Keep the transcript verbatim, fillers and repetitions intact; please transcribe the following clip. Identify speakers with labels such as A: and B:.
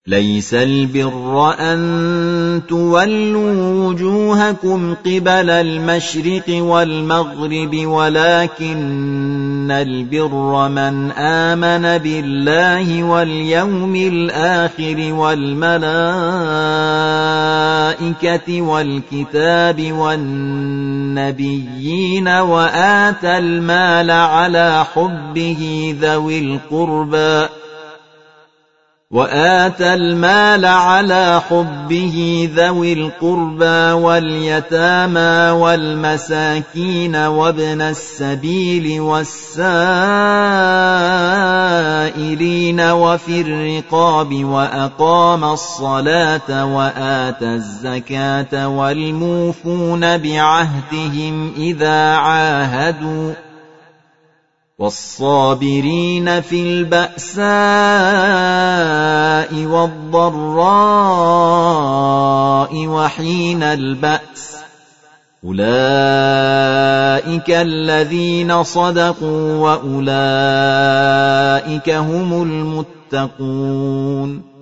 A: ليس البر أن تولوا وجوهكم قبل المشرق والمغرب ولكن البر من آمن بالله واليوم الآخر والملائكة والكتاب والنبيين وآتى المال على حبه ذوي القربى وآتى المال على حبه ذوي القربى واليتامى والمساكين وابن السبيل والسائلين وفي الرقاب وأقام الصلاة وآتى الزكاة والموفون بعهدهم إذا عاهدوا والصابرين في البأساء والضراء وحين البأس أولئك الذين صدقوا وأولئك هم المتقون